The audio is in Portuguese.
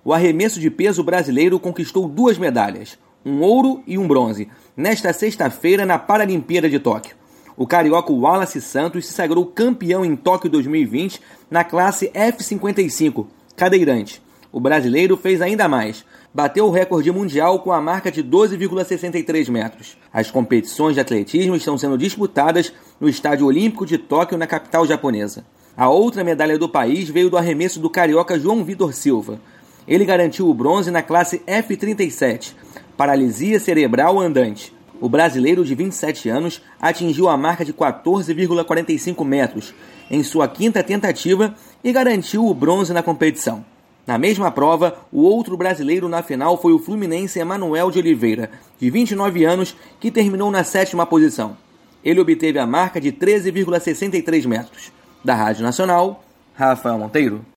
o arremesso de peso brasileiro conquistou 2 medalhas, um ouro e um bronze, nesta sexta-feira na Paralimpíada de Tóquio. O carioca Wallace Santos se sagrou campeão em Tóquio 2020 na classe F55, cadeirante. O brasileiro fez ainda mais, bateu o recorde mundial com a marca de 12,63 metros. As competições de atletismo estão sendo disputadas no Estádio Olímpico de Tóquio, na capital japonesa. A outra medalha do país veio do arremesso do carioca João Vitor Silva. Ele garantiu o bronze na classe F37, paralisia cerebral andante. O brasileiro de 27 anos atingiu a marca de 14,45 metros em sua 5ª tentativa e garantiu o bronze na competição. Na mesma prova, o outro brasileiro na final foi o fluminense Emanuel de Oliveira, de 29 anos, que terminou na 7ª posição. Ele obteve a marca de 13,63 metros. Da Rádio Nacional, Rafael Monteiro.